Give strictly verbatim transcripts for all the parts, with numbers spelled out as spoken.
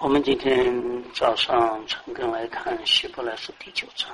我们今天早上陈根来看希伯来书第九章。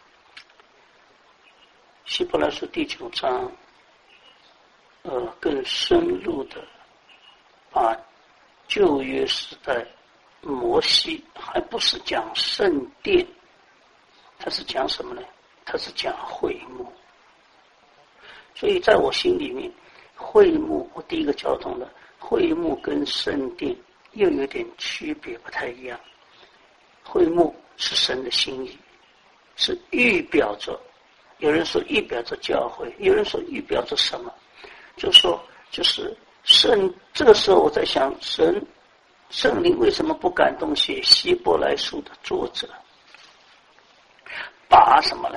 希伯来书第九章，呃，更深入的把旧约时代摩西还不是讲圣殿，他是讲什么呢？他是讲会幕。所以在我心里面，会幕我第一个交通的会幕跟圣殿又有点区别，不太一样。会幕是神的心意，是预表着，有人说预表着教会，有人说预表着什么，就说就是圣。这个时候我在想，神圣灵为什么不感动写希伯来书的作者，把什么呢？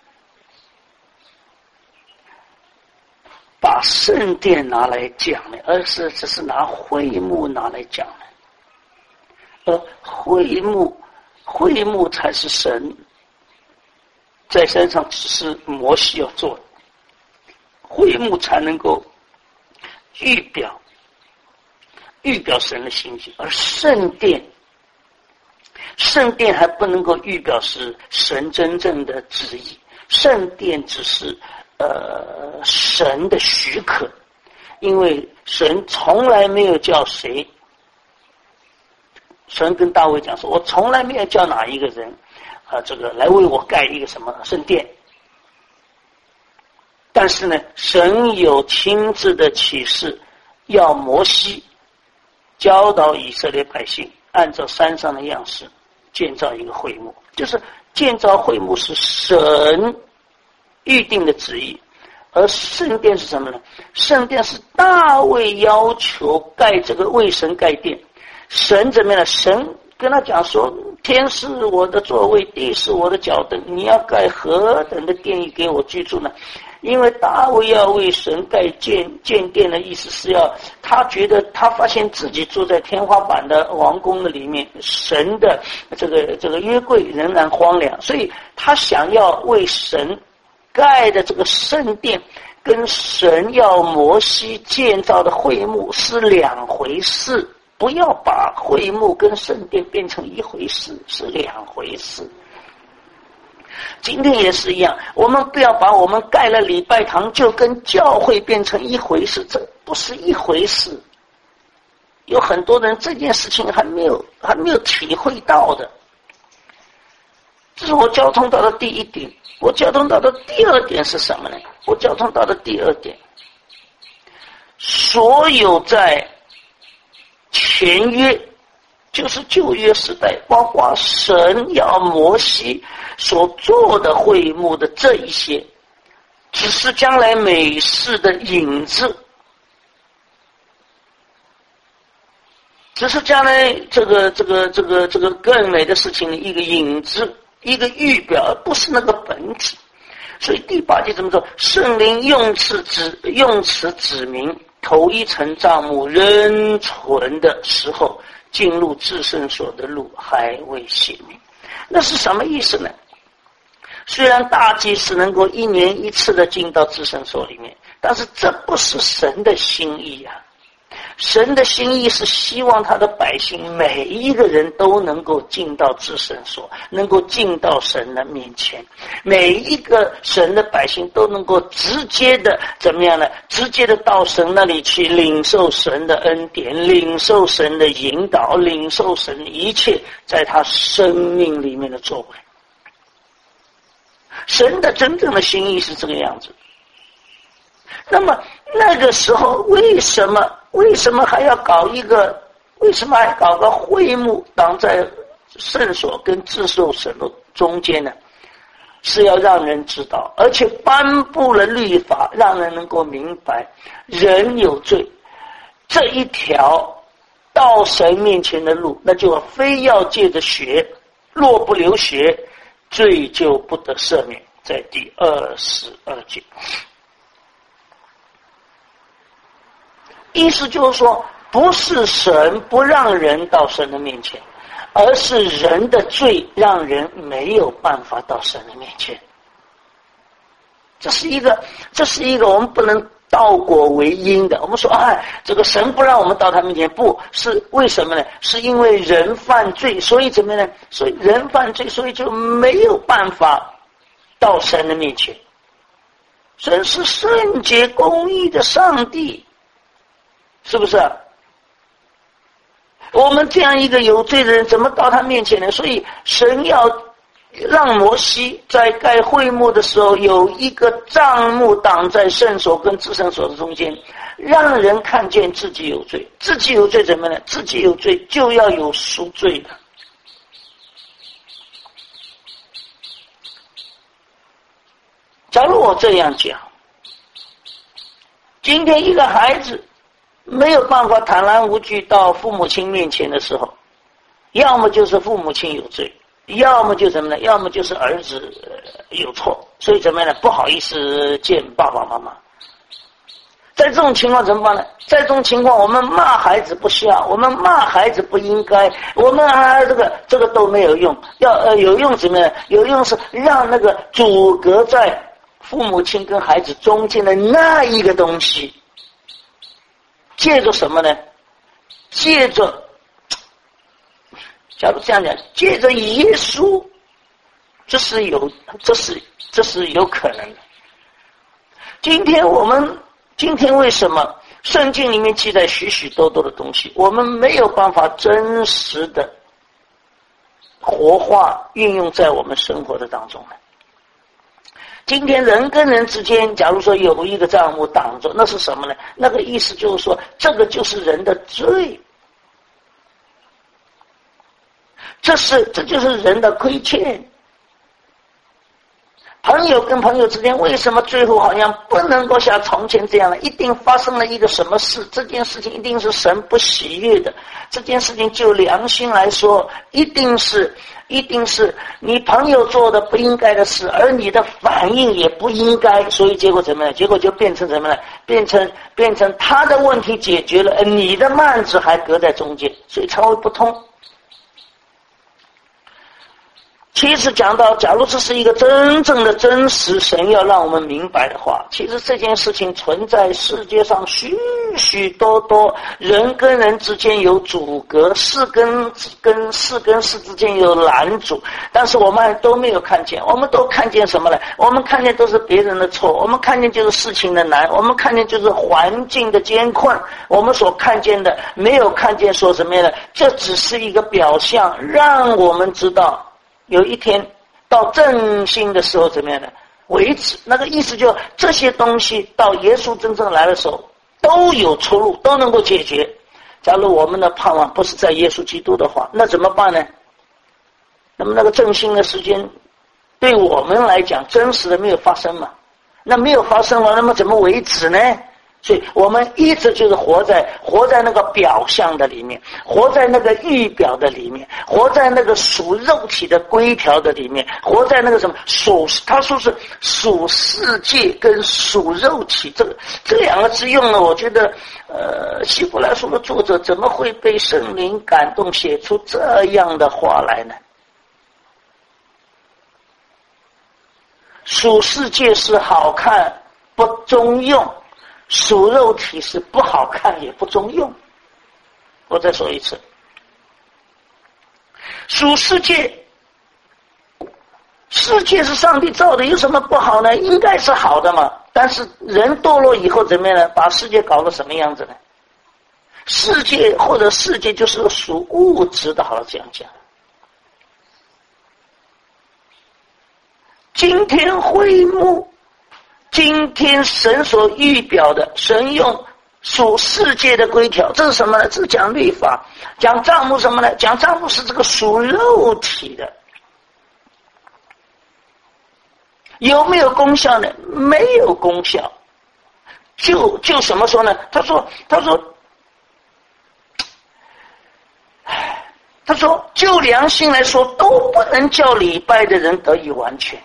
把圣殿拿来讲呢，而是只是拿会幕拿来讲呢。而会幕，会幕才是神在山上只是摩西要做的，会幕才能够预表预表神的心意，而圣殿圣殿还不能够预表是神真正的旨意，圣殿只是呃神的许可，因为神从来没有叫谁，神跟大卫讲说，我从来没有叫哪一个人啊、呃，这个来为我盖一个什么圣殿。但是呢，神有亲自的启示，要摩西教导以色列百姓按照山上的样式建造一个会幕，就是建造会幕是神预定的旨意。而圣殿是什么呢？圣殿是大卫要求盖这个为神盖殿。神怎么样呢？神跟他讲说，天是我的座位，地是我的脚凳，你要盖何等的殿宇给我居住呢？因为大卫要为神盖建建殿的意思是要，他觉得他发现自己住在天花板的王宫的里面，神的这个这个约柜仍然荒凉，所以他想要为神盖的这个圣殿跟神要摩西建造的会幕是两回事，不要把会幕跟圣殿变成一回事，是两回事。今天也是一样，我们不要把我们盖了礼拜堂就跟教会变成一回事，这不是一回事。有很多人这件事情还没有还没有体会到的。这是我交通到的第一点。我交通到的第二点是什么呢？我交通到的第二点，所有在前约，就是旧约时代，包括神要摩西所做的会幕的这一些，只是将来美事的影子，只是将来这个这个这个这个更美的事情的一个影子，一个预表，而不是那个本体。所以第八节怎么说？圣灵用词指用词指明头一层帐幕仍存的时候，进入至圣所的路还未显明。那是什么意思呢？虽然大祭司能够一年一次的进到至圣所里面，但是这不是神的心意啊！神的心意是希望他的百姓每一个人都能够进到至圣所，能够进到神的面前，每一个神的百姓都能够直接的怎么样呢？直接的到神那里去领受神的恩典，领受神的引导，领受神一切在他生命里面的作为。神的真正的心意是这个样子。那么那个时候为什么为什么还要搞一个为什么还搞个会幕挡在圣所跟至圣所的中间呢？是要让人知道，而且颁布了律法，让人能够明白人有罪，这一条到神面前的路，那就非要借着血，若不流血，罪就不得赦免，在第二十二节。意思就是说，不是神不让人到神的面前，而是人的罪让人没有办法到神的面前。这是一个，这是一个我们不能道果为因的。我们说，哎，这个神不让我们到他面前，不是为什么呢？是因为人犯罪，所以怎么呢？所以人犯罪，所以就没有办法到神的面前。神是圣洁公义的上帝，是不是啊？我们这样一个有罪的人，怎么到他面前呢？所以神要让摩西在盖会幕的时候有一个帐幕挡在圣所跟至圣所的中间，让人看见自己有罪。自己有罪怎么呢？自己有罪就要有赎罪的。假如我这样讲，今天一个孩子没有办法坦然无惧到父母亲面前的时候，要么就是父母亲有罪，要么就什么呢？要么就是儿子有错，所以怎么样呢？不好意思见爸爸妈妈。在这种情况怎么办呢？在这种情况，我们骂孩子不孝，我们骂孩子不应该，我们啊这个这个都没有用。要呃有用什么呢？有用是让那个阻隔在父母亲跟孩子中间的那一个东西，借着什么呢？借着，假如这样讲，借着耶稣，这是有，这是这是有可能的。今天我们，今天为什么圣经里面记载许许多多的东西，我们没有办法真实的活化运用在我们生活的当中呢？今天人跟人之间，假如说有一个帐幕挡着，那是什么呢？那个意思就是说，这个就是人的罪，这是这就是人的亏欠。朋友跟朋友之间，为什么最后好像不能够像从前这样呢？一定发生了一个什么事？这件事情一定是神不喜悦的。这件事情就良心来说，一定是一定是你朋友做的不应该的事，而你的反应也不应该，所以结果怎么样？结果就变成什么呢？变成变成他的问题解决了，你的幔子还隔在中间，所以才会不通。其实讲到，假如这是一个真正的真实神要让我们明白的话，其实这件事情存在世界上许许多多，人跟人之间有阻隔，事跟跟事跟事之间有拦阻，但是我们都没有看见。我们都看见什么呢？我们看见都是别人的错，我们看见就是事情的难，我们看见就是环境的艰困，我们所看见的没有看见说什么呢？这只是一个表象，让我们知道有一天到正心的时候怎么样呢？为止。那个意思就这些东西到耶稣真正来的时候都有出路，都能够解决。假如我们的盼望不是在耶稣基督的话，那怎么办呢？那么那个正心的时间对我们来讲真实的没有发生嘛？那没有发生了，那么怎么为止呢？所以我们一直就是活在活在那个表象的里面，活在那个预表的里面，活在那个属肉体的规条的里面，活在那个什么属，他说是属世界跟属肉体，这个这两个字用了，我觉得呃，希伯来书的作者怎么会被圣灵感动写出这样的话来呢？属世界是好看不中用，属肉体是不好看也不中用。我再说一次，属世界，世界是上帝造的，有什么不好呢？应该是好的嘛。但是人堕落以后怎么样呢？把世界搞得什么样子呢？世界或者世界就是个属物质的，好了这样讲。今天会幕，今天神所预表的，神用属世界的规条，这是什么呢？这是讲律法。讲帐幕什么呢？讲帐幕是这个属肉体的，有没有功效呢？没有功效。就就什么说呢？他说他说他说就良心来说，都不能叫礼拜的人得以完全。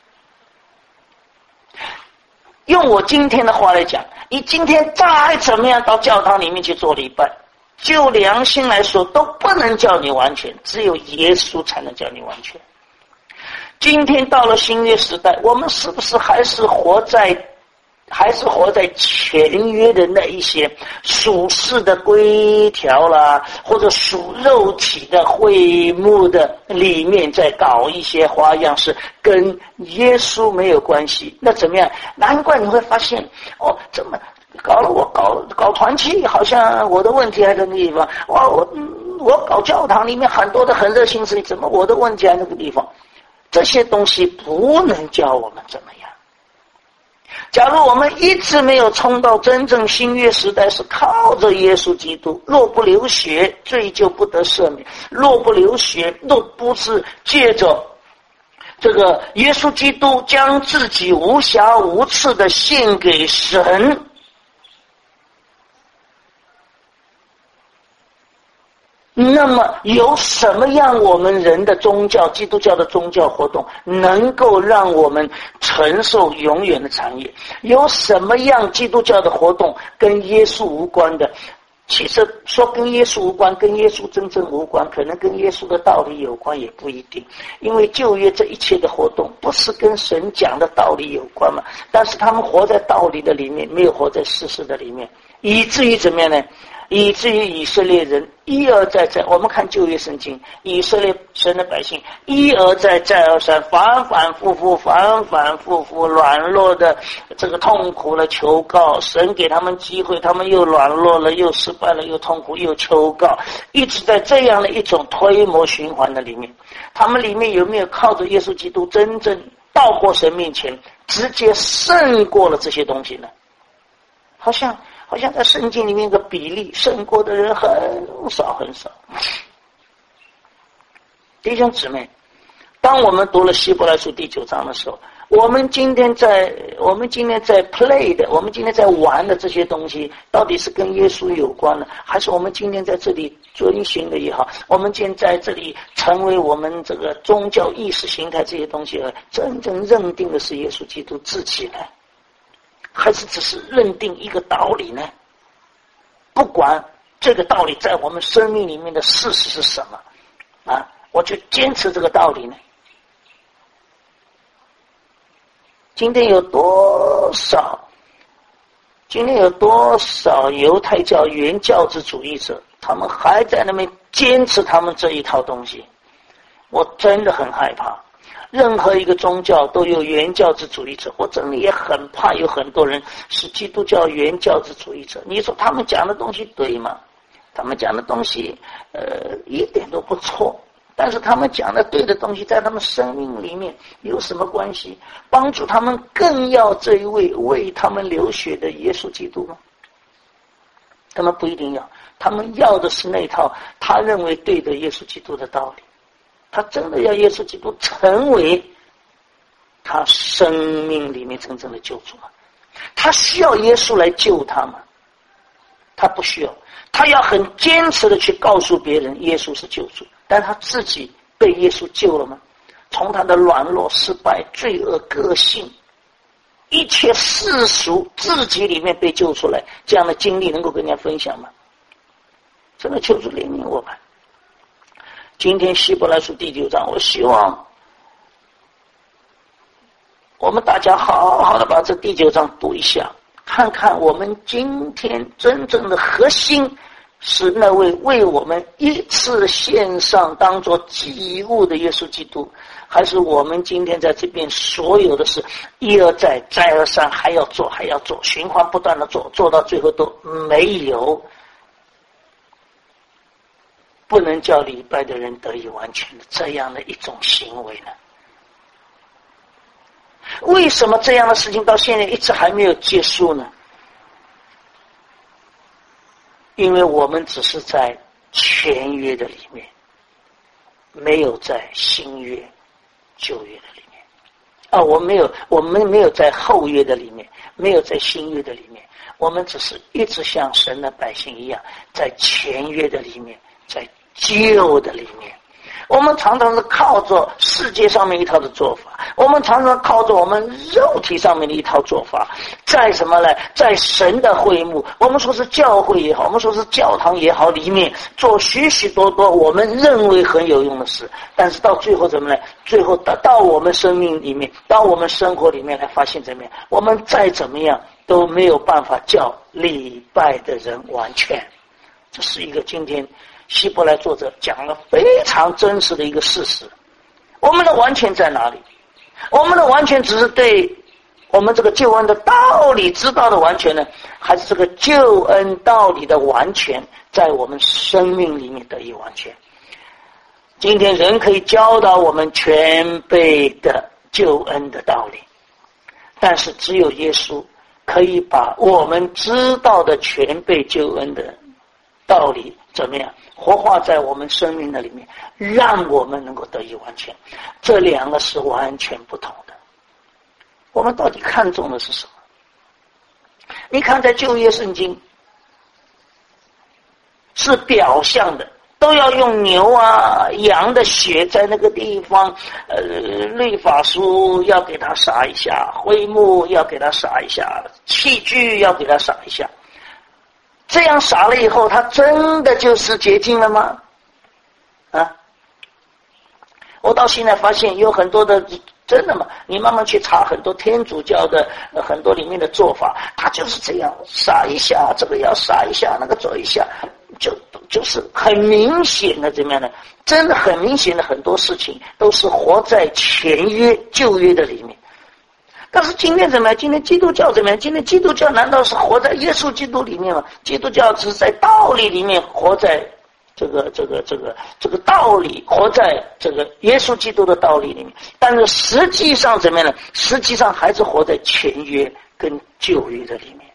用我今天的话来讲，你今天再怎么样到教堂里面去做礼拜，就良心来说都不能叫你完全，只有耶稣才能叫你完全。今天到了新约时代，我们是不是还是活在还是活在前约的那一些属世的规条啦，或者属肉体的会幕的里面，在搞一些花样，是跟耶稣没有关系。那怎么样？难怪你会发现，哦，怎么搞了我搞搞团契，好像我的问题还在那个地方。哇，我我搞教堂里面很多的很热心事情，怎么我的问题在那个地方？这些东西不能教我们怎么样。假如我们一直没有冲到真正新约时代，是靠着耶稣基督，若不流血，罪就不得赦免；若不流血，若不是借着这个耶稣基督将自己无瑕无疵的献给神，那么有什么样我们人的宗教，基督教的宗教活动能够让我们承受永远的产业？有什么样基督教的活动跟耶稣无关的？其实说跟耶稣无关，跟耶稣真正无关，可能跟耶稣的道理有关也不一定。因为旧约这一切的活动不是跟神讲的道理有关嘛，但是他们活在道理的里面，没有活在事实的里面，以至于怎么样呢？以至于以色列人一而再再，我们看旧约圣经，以色列神的百姓一而再再而三，反反复复反反复复软弱的这个痛苦的求告，神给他们机会，他们又软弱了，又失败了，又痛苦，又求告，一直在这样的一种推磨循环的里面。他们里面有没有靠着耶稣基督真正到过神面前，直接胜过了这些东西呢？好像好像在圣经里面的比例胜过的人很少很少。弟兄姊妹，当我们读了希伯来书第九章的时候，我们今天在我们今天在 play 的，我们今天在玩的这些东西，到底是跟耶稣有关的，还是我们今天在这里遵循的也好，我们今天在这里成为我们这个宗教意识形态这些东西，而真正认定的是耶稣基督自己呢？还是只是认定一个道理呢？不管这个道理在我们生命里面的事实是什么啊，我就坚持这个道理呢。今天有多少今天有多少犹太教原教旨主义者，他们还在那边坚持他们这一套东西，我真的很害怕。任何一个宗教都有原教旨主义者，我真的也很怕有很多人是基督教原教旨主义者。你说他们讲的东西对吗？他们讲的东西呃一点都不错，但是他们讲的对的东西在他们生命里面有什么关系？帮助他们更要这一位为他们流血的耶稣基督吗？他们不一定要，他们要的是那套他认为对的耶稣基督的道理。他真的要耶稣基督成为他生命里面真正的救主吗？他需要耶稣来救他吗？他不需要。他要很坚持的去告诉别人耶稣是救主，但他自己被耶稣救了吗？从他的软弱、失败、罪恶、个性，一切世俗自己里面被救出来，这样的经历能够跟人家分享吗？真的求主怜悯我们。今天希伯来书第九章，我希望我们大家好好的把这第九章读一下，看看我们今天真正的核心是那位为我们一次献上当作祭物的耶稣基督，还是我们今天在这边所有的事一而再再而三还要做还要做，循环不断的做，做到最后都没有不能叫礼拜的人得以完全的这样的一种行为呢？为什么这样的事情到现在一直还没有结束呢？因为我们只是在前约的里面，没有在新约旧约的里面啊，我们没有我们没有在后约的里面，没有在新约的里面，我们只是一直像神的百姓一样，在前约的里面，在旧的里面。我们常常是靠着世界上面一套的做法，我们常常靠着我们肉体上面的一套做法，在什么呢？在神的会幕，我们说是教会也好，我们说是教堂也好，里面做许许多多我们认为很有用的事，但是到最后怎么呢？最后到到我们生命里面，到我们生活里面来发现怎么样？我们再怎么样都没有办法叫礼拜的人完全。这是一个今天希伯来作者讲了非常真实的一个事实。我们的完全在哪里？我们的完全只是对我们这个救恩的道理知道的完全呢，还是这个救恩道理的完全在我们生命里面得以完全？今天人可以教导我们全备的救恩的道理，但是只有耶稣可以把我们知道的全备救恩的道理怎么样活化在我们生命的里面，让我们能够得以完全。这两个是完全不同的。我们到底看重的是什么？你看在旧约圣经是表象的，都要用牛啊羊的血在那个地方，呃，律法书要给它撒一下，灰幕要给它撒一下，器具要给它撒一下。这样撒了以后，它真的就是洁净了吗？啊！我到现在发现有很多的，真的吗？你慢慢去查很多天主教的、呃、很多里面的做法，它就是这样撒一下，这个要撒一下，那个做一下，就就是很明显的怎么样呢？真的很明显的很多事情都是活在前约旧约的里面。但是今天怎么样？今天基督教怎么样？今天基督教难道是活在耶稣基督里面吗？基督教只是在道理里面活在这个这个这个这个道理，活在这个耶稣基督的道理里面，但是实际上怎么样呢？实际上还是活在前约跟旧约的里面。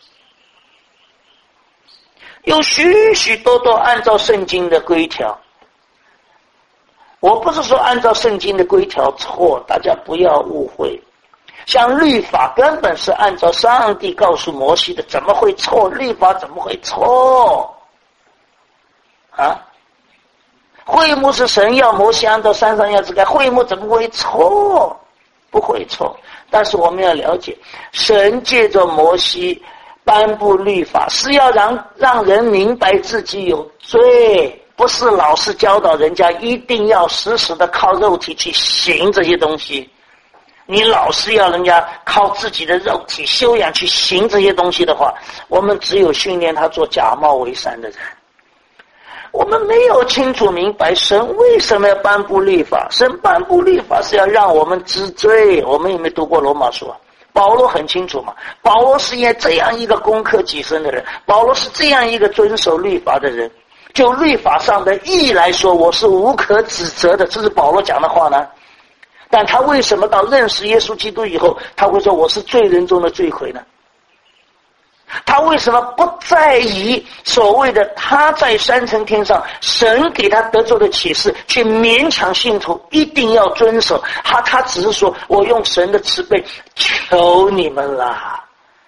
有许许多多按照圣经的规条，我不是说按照圣经的规条错，大家不要误会。像律法根本是按照上帝告诉摩西的，怎么会错？律法怎么会错？啊？会幕是神要摩西按照山上要支开，会幕怎么会错？不会错。但是我们要了解，神借着摩西颁布律法，是要让让人明白自己有罪，不是老是教导人家一定要时时的靠肉体去行这些东西。你老是要人家靠自己的肉体修养去行这些东西的话，我们只有训练他做假冒为善的人。我们没有清楚明白神为什么要颁布律法。神颁布律法是要让我们知罪。我们有没有读过罗马书啊？保罗很清楚嘛，保罗是因为这样一个攻克己身的人，保罗是这样一个遵守律法的人。就律法上的义来说，我是无可指责的，这是保罗讲的话呢。但他为什么到认识耶稣基督以后，他会说我是罪人中的罪魁呢？他为什么不在意所谓的他在三层天上神给他得着的启示，去勉强信徒一定要遵守？他他只是说我用神的慈悲求你们啦。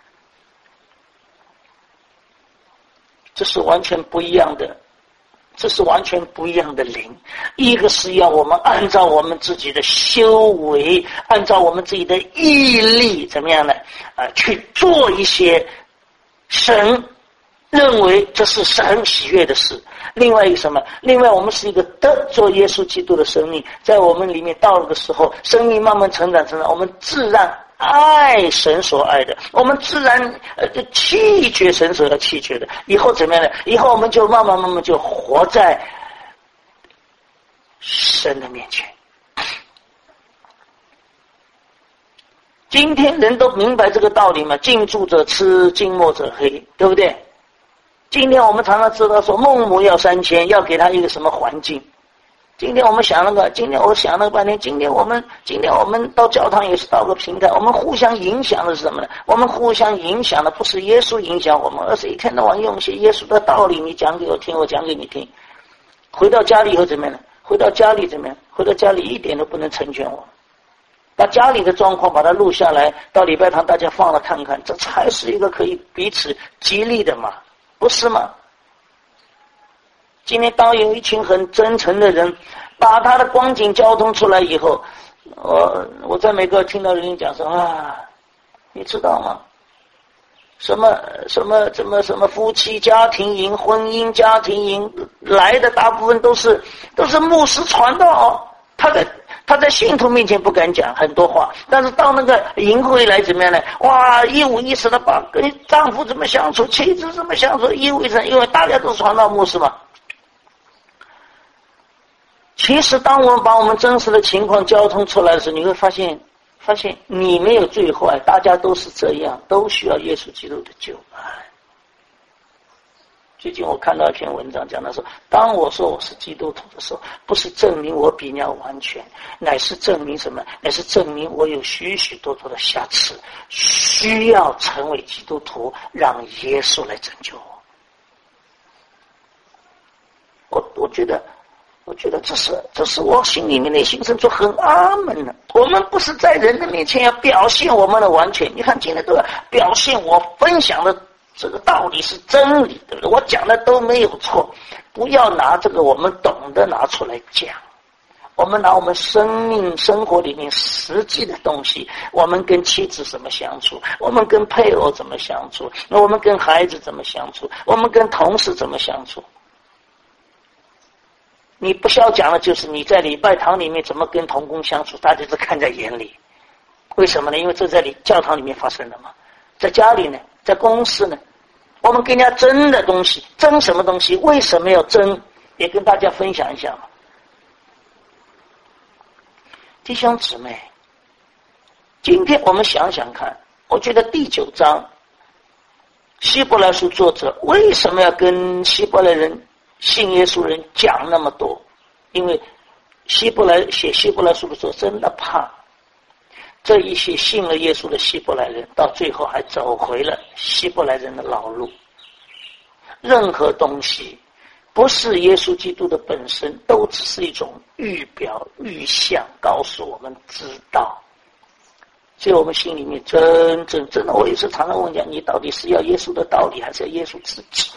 这是完全不一样的，这是完全不一样的灵。一个是要我们按照我们自己的修为，按照我们自己的毅力怎么样呢？啊、呃，去做一些神认为这是神喜悦的事。另外一个什么？另外我们是一个得着耶稣基督的生命，在我们里面到了的时候，生命慢慢成长成长，我们自然爱神所爱的，我们自然呃弃绝神所要弃绝的。以后怎么样呢？以后我们就慢慢慢慢就活在神的面前。今天人都明白这个道理吗？近朱者赤，近墨者黑，对不对？今天我们常常知道说孟母要三迁，要给他一个什么环境。今天我们想那个，今天我想了半天，今天我们今天我们到教堂也是到个平台，我们互相影响的是什么呢？我们互相影响的不是耶稣影响我们，而是一天到晚用一些耶稣的道理，你讲给我听，我讲给你听。回到家里以后怎么样呢？回到家里怎么样？回到家里一点都不能成全我。把家里的状况把它录下来，到礼拜堂大家放了看看，这才是一个可以彼此激励的嘛，不是吗？今天当有一群很真诚的人把他的光景交通出来以后，我我在美国听到人讲说啊，你知道吗？什么什么什么什么夫妻家庭营、婚姻家庭营来的大部分都是都是牧师传道，他的他在信徒面前不敢讲很多话，但是到那个营会来怎么样呢？哇，一五一十的把跟丈夫怎么相处，妻子怎么相处，一五一十，因为大家都是传道牧师嘛。其实当我们把我们真实的情况交通出来的时候，你会发现发现你没有最坏，大家都是这样，都需要耶稣基督的救恩。最近我看到一篇文章讲的说，当我说我是基督徒的时候，不是证明我比你要完全，乃是证明什么？乃是证明我有许许多多的瑕疵，需要成为基督徒，让耶稣来拯救我。我我觉得我觉得这是这是我心里面内心深处很阿门的。我们不是在人的面前要表现我们的完全，你看今天都要表现我分享的这个道理是真理，对不对？我讲的都没有错，不要拿这个我们懂得拿出来讲。我们拿我们生命生活里面实际的东西，我们跟妻子怎么相处，我们跟配偶怎么相处，我们跟孩子怎么相处，我们跟同事怎么相处。你不需要讲的就是你在礼拜堂里面怎么跟同工相处，大家都看在眼里。为什么呢？因为这在里教堂里面发生的嘛。在家里呢，在公司呢，我们跟人家争的东西，争什么东西，为什么要争，也跟大家分享一下嘛。弟兄姊妹，今天我们想想看，我觉得第九章希伯来书作者为什么要跟希伯来人信耶稣人讲那么多？因为希伯来写希伯来书的时候真的怕这一些信了耶稣的希伯来人到最后还走回了希伯来人的老路。任何东西不是耶稣基督的本身，都只是一种预表预象，告诉我们知道。所以我们心里面真正真的，我也是常常问讲，你到底是要耶稣的道理还是要耶稣自己？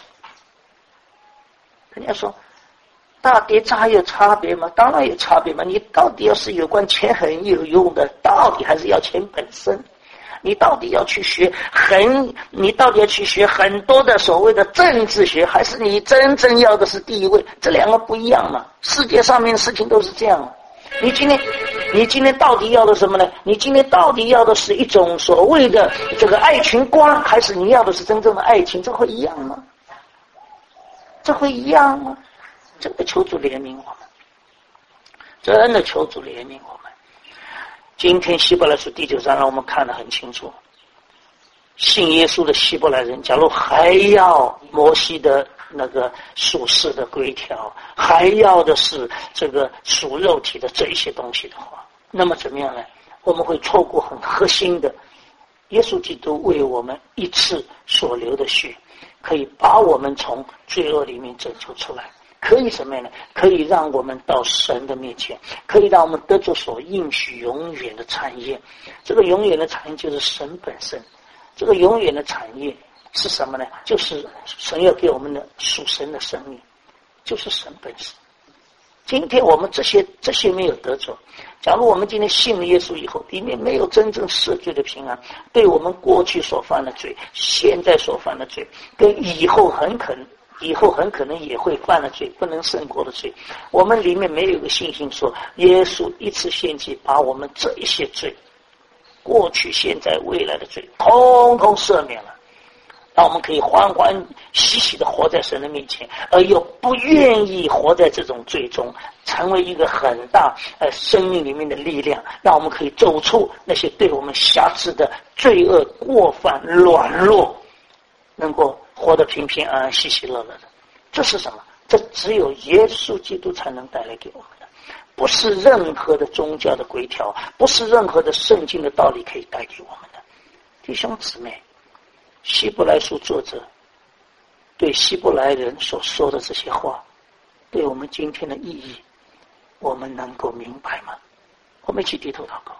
人家说大跌渣有差别吗？当然有差别嘛！你到底要是有关钱很有用的，到底还是要钱本身？你到底要去学很，你到底要去学很多的所谓的政治学，还是你真正要的是地位？这两个不一样嘛！世界上面的事情都是这样。你今天，你今天到底要的什么呢？你今天到底要的是一种所谓的这个爱情观，还是你要的是真正的爱情？这会一样吗？这会一样吗？真的求主怜悯我们，真的求主怜悯我们。今天希伯来书第九章让我们看得很清楚，信耶稣的希伯来人，假如还要摩西的那个属世的规条，还要的是这个属肉体的这一些东西的话，那么怎么样呢？我们会错过很核心的耶稣基督为我们一次所流的血，可以把我们从罪恶里面拯救出来，可以什么样呢？可以让我们到神的面前，可以让我们得着所应许永远的产业。这个永远的产业就是神本身。这个永远的产业是什么呢？就是神要给我们的属神的生命，就是神本身。今天我们这些这些没有得着，假如我们今天信了耶稣以后，里面没有真正赦罪的平安，对我们过去所犯的罪，现在所犯的罪，跟以后很可能以后很可能也会犯了罪，不能胜过的罪，我们里面没有一个信心说耶稣一次献祭把我们这一些罪，过去现在未来的罪通通赦免了，让我们可以欢欢喜喜的活在神的面前，而又不愿意活在这种罪中，成为一个很大呃生命里面的力量，让我们可以走出那些对我们瑕疵的罪恶过犯软弱，能够活得平平安安喜喜乐乐的。这是什么？这只有耶稣基督才能带来给我们的，不是任何的宗教的规条，不是任何的圣经的道理可以带给我们的。弟兄姊妹，希伯来书作者对希伯来人所说的这些话，对我们今天的意义，我们能够明白吗？我们一起低头祷告。